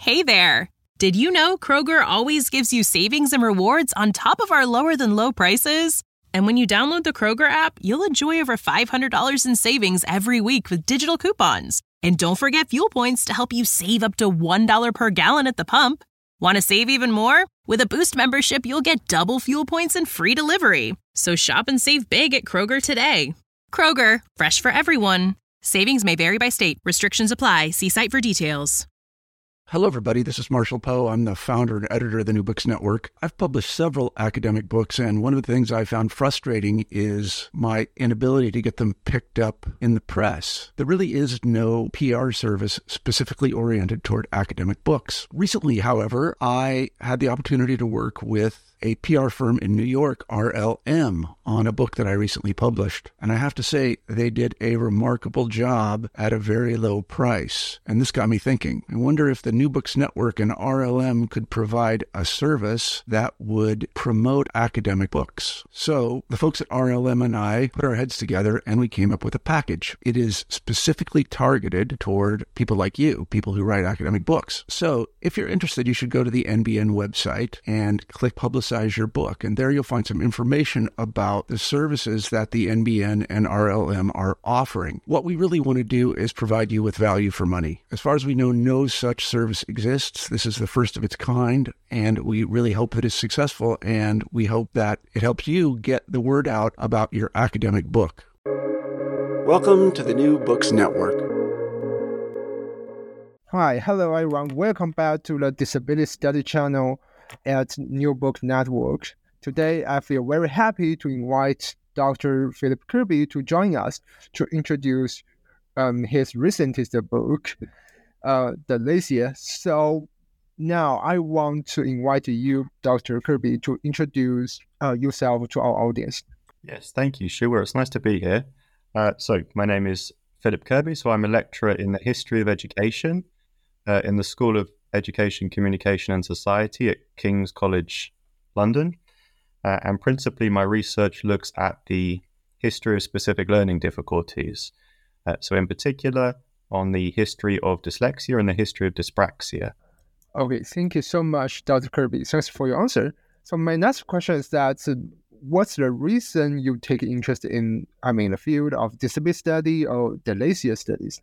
Hey there! Did you know Kroger always gives you savings and rewards on top of our lower-than-low prices? And when you download the Kroger app, you'll enjoy over $500 in savings every week with digital coupons. And don't forget fuel points to help you save up to $1 per gallon at the pump. Want to save even more? With a Boost membership, you'll get double fuel points and free delivery. So shop and save big at Kroger today. Kroger, fresh for everyone. Savings may vary by state. Restrictions apply. See site for details. Hello, everybody. This is Marshall Poe. I'm the founder and editor of the New Books Network. I've published several academic books, and one of the things I found frustrating is my inability to get them picked up in the press. There really is no PR service specifically oriented toward academic books. Recently, however, I had the opportunity to work with a PR firm in New York, RLM, on a book that I recently published. And I have to say, they did a remarkable job at a very low price. And this got me thinking. I wonder if the New Books Network and RLM could provide a service that would promote academic books. So the folks at RLM and I put our heads together and we came up with a package. It is specifically targeted toward people like you, people who write academic books. So if you're interested, you should go to the NBN website and click Publicize Your Book. And there you'll find some information about the services that the NBN and RLM are offering. What we really want to do is provide you with value for money. As far as we know, no such service exists. This is the first of its kind, and we really hope that it's successful, and we hope that it helps you get the word out about your academic book. Welcome to the New Books Network. Hi, hello everyone. Welcome back to the Disability Study channel at New Books Network. Today, I feel very happy to invite Dr. Philip Kirby to join us to introduce his recentest book, Dyslexia. So now I want to invite you, Dr. Kirby, to introduce yourself to our audience. Yes, thank you, Shuwa. It's nice to be here. So my name is Philip Kirby. So I'm a lecturer in the history of education in the School of Education, Communication and Society at King's College London. And principally my research looks at the history of specific learning difficulties. So in particular, on the history of dyslexia and the history of dyspraxia. Okay, thank you so much, Dr. Kirby. Thanks for your answer. So my next question is that what's the reason you take interest in, the field of disability study or dyslexia studies?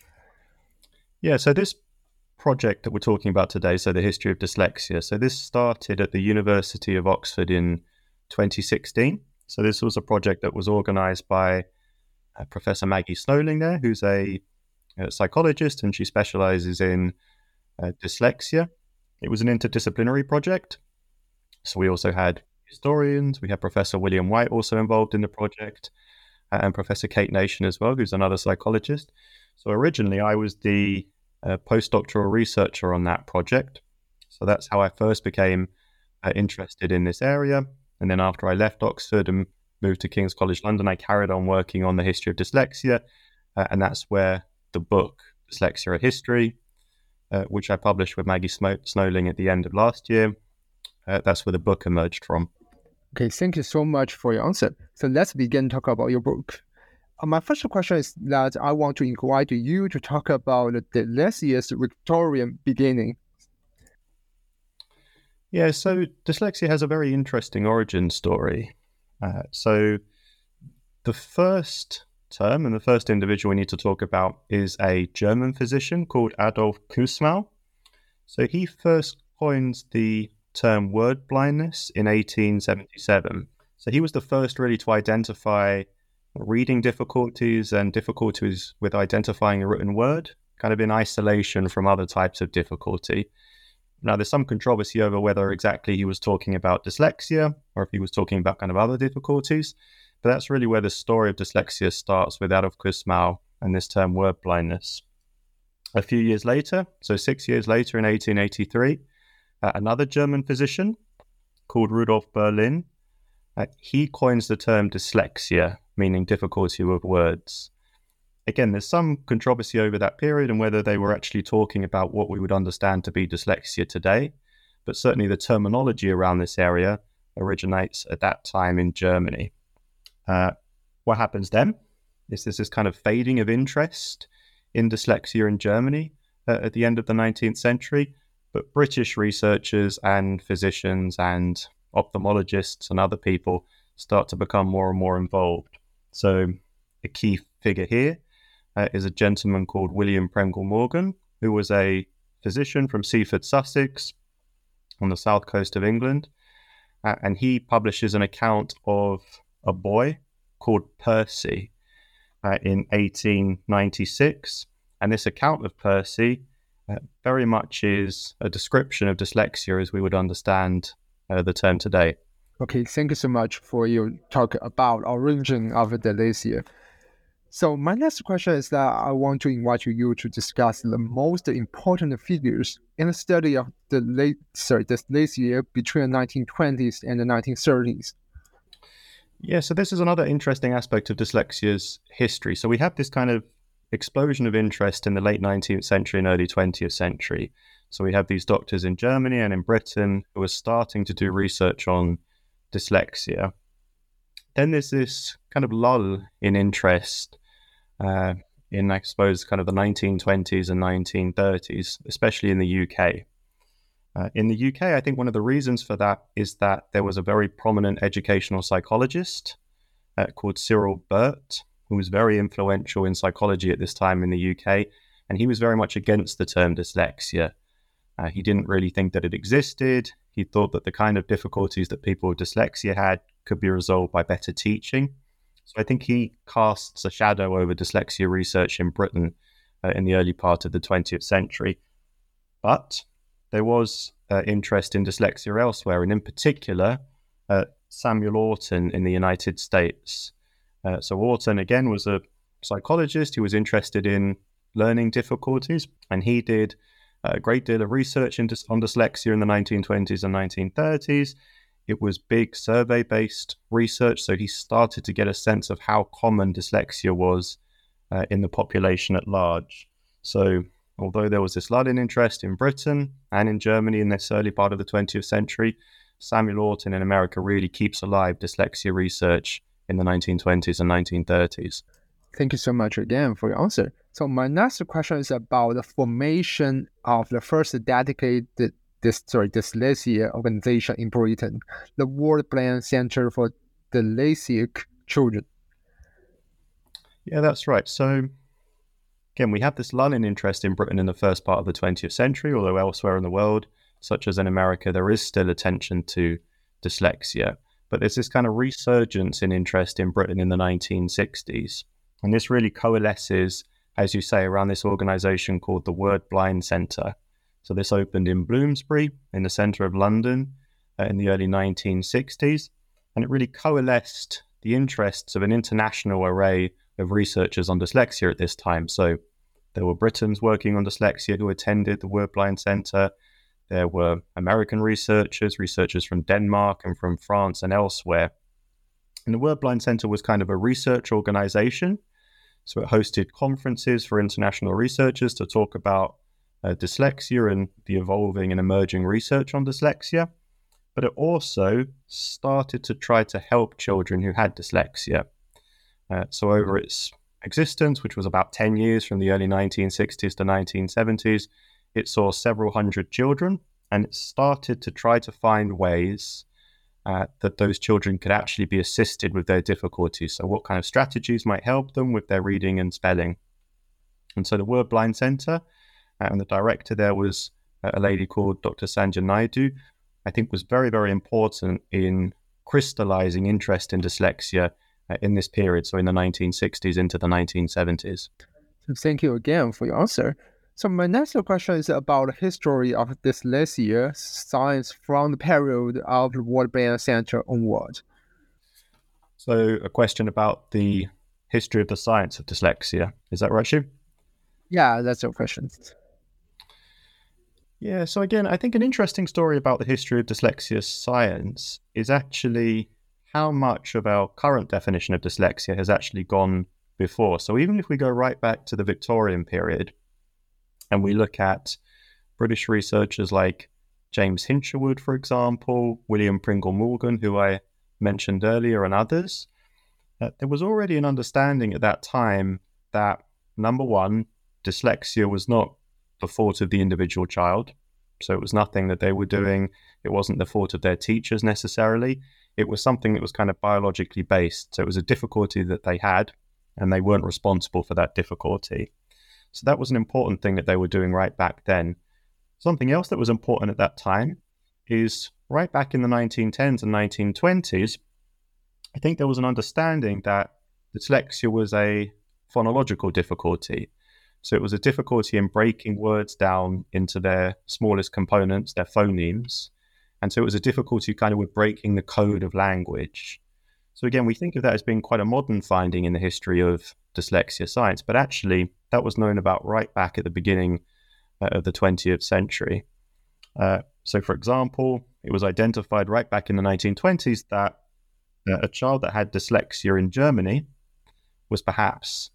Yeah, so this project that we're talking about today, so the history of dyslexia. So this started at the University of Oxford in 2016. So this was a project that was organized by Professor Maggie Snowling there, who's a psychologist, and she specializes in dyslexia. It was an interdisciplinary project. So we also had historians, we had Professor William White also involved in the project, and Professor Kate Nation as well, who's another psychologist. So originally I was the postdoctoral researcher on that project. So that's how I first became interested in this area. And then after I left Oxford and moved to King's College London, I carried on working on the history of dyslexia. And that's where the book, Dyslexia: A History, which I published with Maggie Snowling at the end of last year, that's where the book emerged from. Okay, thank you so much for your answer. So let's begin to talk about your book. My first question is that I want to invite you to talk about the dyslexia's Victorian beginning. Yeah, so dyslexia has a very interesting origin story. So the first term and the first individual we need to talk about is a German physician called Adolf Kussmaul. So he first coined the term word blindness in 1877. So he was the first really to identify reading difficulties and difficulties with identifying a written word, kind of in isolation from other types of difficulty. Now, there's some controversy over whether exactly he was talking about dyslexia or if he was talking about kind of other difficulties, but that's really where the story of dyslexia starts, with Adolf Kussmaul and this term word blindness. A few years later, so 6 years later in 1883, another German physician called Rudolf Berlin, he coins the term dyslexia, meaning difficulty with words. Again, there's some controversy over that period and whether they were actually talking about what we would understand to be dyslexia today, but certainly the terminology around this area originates at that time in Germany. What happens then is there's this kind of fading of interest in dyslexia in Germany at the end of the 19th century, but British researchers and physicians and ophthalmologists and other people start to become more and more involved. So a key figure here is a gentleman called William Prengle Morgan, who was a physician from Seaford, Sussex, on the south coast of England. And he publishes an account of a boy called Percy in 1896. And this account of Percy very much is a description of dyslexia as we would understand the term today. Okay, thank you so much for your talk about origin of dyslexia. So my next question is that I want to invite you to discuss the most important figures in the study of dyslexia between the 1920s and the 1930s. Yeah, so this is another interesting aspect of dyslexia's history. So we have this kind of explosion of interest in the late 19th century and early 20th century. So we have these doctors in Germany and in Britain who are starting to do research on dyslexia. Then there's this kind of lull in interest in, I suppose, kind of the 1920s and 1930s, especially in the UK. In the UK, I think one of the reasons for that is that there was a very prominent educational psychologist called Cyril Burt, who was very influential in psychology at this time in the UK, and he was very much against the term dyslexia. He didn't really think that it existed. He thought that the kind of difficulties that people with dyslexia had could be resolved by better teaching. So I think he casts a shadow over dyslexia research in Britain in the early part of the 20th century. But there was interest in dyslexia elsewhere, and in particular, Samuel Orton in the United States. So Orton, again, was a psychologist who was interested in learning difficulties, and he did a great deal of research on dyslexia in the 1920s and 1930s. It was big survey-based research, so he started to get a sense of how common dyslexia was in the population at large. So although there was this lull in interest in Britain and in Germany in this early part of the 20th century, Samuel Orton in America really keeps alive dyslexia research in the 1920s and 1930s. Thank you so much again for your answer. So my next question is about the formation of the first dedicated dyslexia organization in Britain, the World Blind Center for Dyslexic Children. Yeah, that's right. So again, we have this lull in interest in Britain in the first part of the 20th century, although elsewhere in the world, such as in America, there is still attention to dyslexia. But there's this kind of resurgence in interest in Britain in the 1960s. And this really coalesces, as you say, around this organization called the Word Blind Centre. So this opened in Bloomsbury, in the centre of London, in the early 1960s. And it really coalesced the interests of an international array of researchers on dyslexia at this time. So there were Britons working on dyslexia who attended the Word Blind Centre. There were American researchers from Denmark and from France and elsewhere. And the Word Blind Centre was kind of a research organization. So it hosted conferences for international researchers to talk about dyslexia and the evolving and emerging research on dyslexia. But it also started to try to help children who had dyslexia. So over its existence, which was about 10 years from the early 1960s to 1970s, it saw several hundred children, and it started to try to find ways that those children could actually be assisted with their difficulties. So what kind of strategies might help them with their reading and spelling. And so the Word Blind Centre, and the director there was a lady called Dr. Sandhya Naidu, I think was very, very important in crystallizing interest in dyslexia in this period, so in the 1960s into the 1970s. Thank you again for your answer. So my next question is about the history of dyslexia science from the period of the World Blind Center onward. So a question about the history of the science of dyslexia. Is that right, Shu? Yeah, that's your question. Yeah, so again, I think an interesting story about the history of dyslexia science is actually how much of our current definition of dyslexia has actually gone before. So even if we go right back to the Victorian period and we look at British researchers like James Hinshelwood, for example, William Prengle Morgan, who I mentioned earlier, and others, there was already an understanding at that time that, number one, dyslexia was not the fault of the individual child. So it was nothing that they were doing. It wasn't the fault of their teachers necessarily. It was something that was kind of biologically based. So it was a difficulty that they had, and they weren't responsible for that difficulty. So that was an important thing that they were doing right back then. Something else that was important at that time is right back in the 1910s and 1920s, I think there was an understanding that dyslexia was a phonological difficulty. So it was a difficulty in breaking words down into their smallest components, their phonemes. And so it was a difficulty kind of with breaking the code of language. So again, we think of that as being quite a modern finding in the history of dyslexia science, but actually that was known about right back at the beginning of the 20th century. So for example, it was identified right back in the 1920s that a child that had dyslexia in Germany was perhaps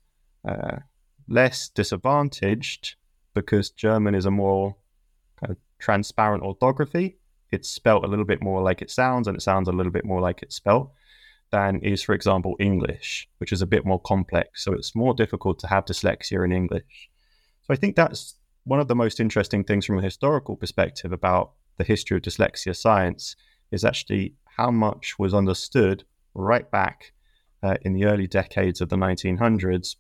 less disadvantaged because German is a more kind of transparent orthography. It's spelt a little bit more like it sounds, and it sounds a little bit more like it's spelt, than is, for example, English, which is a bit more complex. So it's more difficult to have dyslexia in English. So I think that's one of the most interesting things from a historical perspective about the history of dyslexia science is actually how much was understood right back in the early decades of the 1900s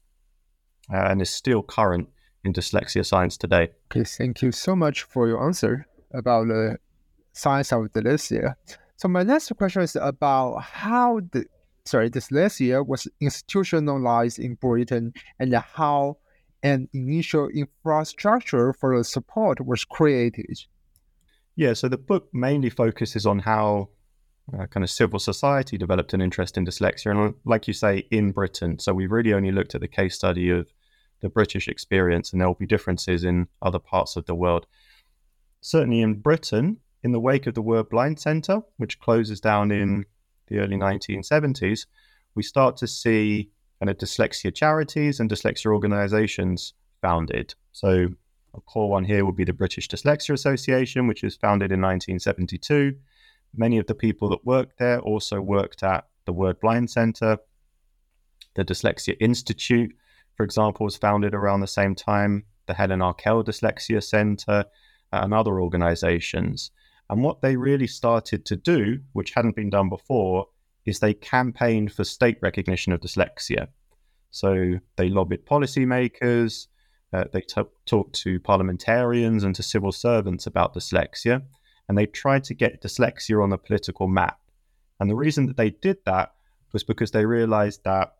and is still current in dyslexia science today. Okay, thank you so much for your answer about the science of dyslexia. So my next question is about how dyslexia was institutionalized in Britain and how an initial infrastructure for the support was created. Yeah, so the book mainly focuses on how kind of civil society developed an interest in dyslexia, and like you say, in Britain. So we really only looked at the case study of the British experience, and there will be differences in other parts of the world. Certainly in Britain, in the wake of the Word Blind Centre, which closes down in the early 1970s, we start to see kind of dyslexia charities and dyslexia organisations founded. So a core one here would be the British Dyslexia Association, which was founded in 1972. Many of the people that worked there also worked at the Word Blind Centre. The Dyslexia Institute, for example, was founded around the same time, the Helen Arkell Dyslexia Centre, and other organisations. And what they really started to do, which hadn't been done before, is they campaigned for state recognition of dyslexia. So they lobbied policymakers, they talked to parliamentarians and to civil servants about dyslexia, and they tried to get dyslexia on the political map. And the reason that they did that was because they realized that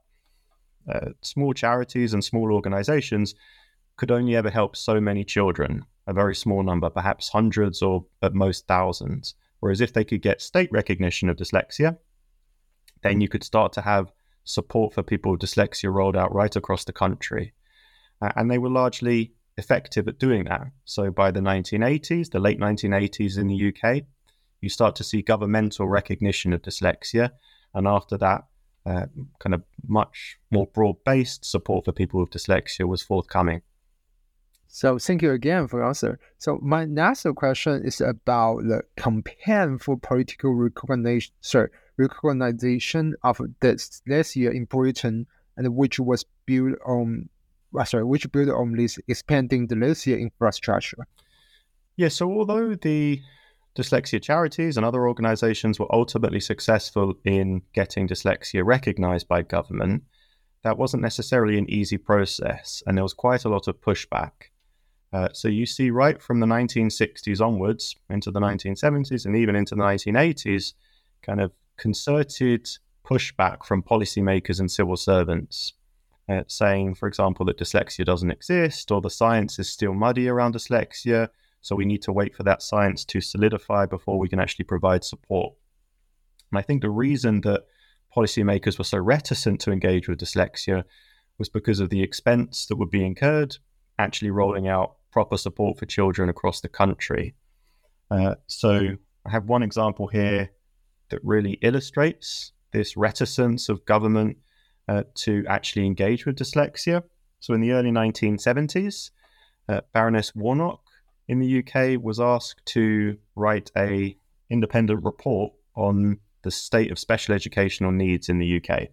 small charities and small organizations could only ever help so many children, a very small number, perhaps hundreds or at most thousands. Whereas if they could get state recognition of dyslexia, then you could start to have support for people with dyslexia rolled out right across the country. And they were largely effective at doing that. So by the 1980s, the late 1980s in the UK, you start to see governmental recognition of dyslexia. And after that, kind of much more broad-based support for people with dyslexia was forthcoming. So thank you again for your answer. So my next question is about the campaign for political recognition of dyslexia in Britain, and which built on this expanding dyslexia infrastructure. Yeah, so although the dyslexia charities and other organizations were ultimately successful in getting dyslexia recognized by government, that wasn't necessarily an easy process, and there was quite a lot of pushback. So you see right from the 1960s onwards into the 1970s and even into the 1980s, kind of concerted pushback from policymakers and civil servants, saying, for example, that dyslexia doesn't exist or the science is still muddy around dyslexia, so we need to wait for that science to solidify before we can actually provide support. And I think the reason that policymakers were so reticent to engage with dyslexia was because of the expense that would be incurred actually rolling out proper support for children across the country. So I have one example here that really illustrates this reticence of government to actually engage with dyslexia. So in the early 1970s, Baroness Warnock in the UK was asked to write an independent report on the state of special educational needs in the UK.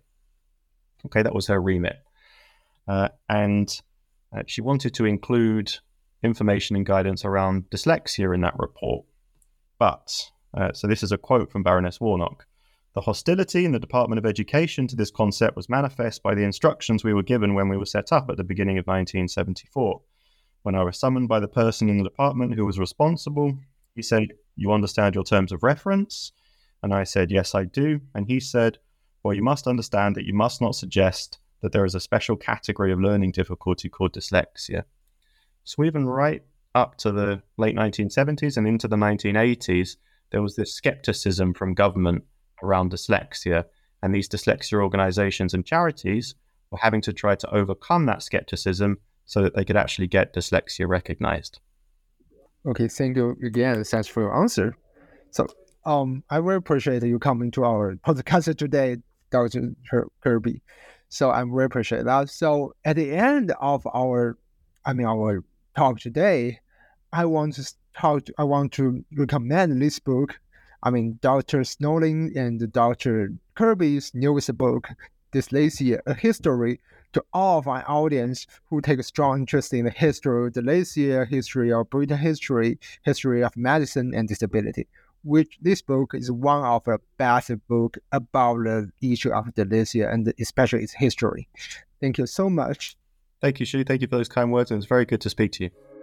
Okay, that was her remit. And she wanted to include information and guidance around dyslexia in that report. But, so this is a quote from Baroness Warnock. The hostility in the Department of Education to this concept was manifest by the instructions we were given when we were set up at the beginning of 1974. When I was summoned by the person in the department who was responsible, he said, "You understand your terms of reference?" And I said, "Yes, I do." And he said, "Well, you must understand that you must not suggest that there is a special category of learning difficulty called dyslexia." So even right up to the late 1970s and into the 1980s, there was this skepticism from government around dyslexia, and these dyslexia organizations and charities were having to try to overcome that skepticism so that they could actually get dyslexia recognized. Okay, thank you again. Thanks for your answer. So, I very appreciate you coming to our podcast today, Dr. Kirby. So I'm very appreciate that. So at the end of our talk today, I want to recommend this book. Dr. Snowling and Dr. Kirby's newest book, Dyslexia: A History, to all of our audience who take a strong interest in the history of dyslexia, history of Britain history, history of medicine and disability. Which this book is one of the best books about the issue of dyslexia and especially its history. Thank you so much. Thank you, Shu. Thank you for those kind words, and it's very good to speak to you.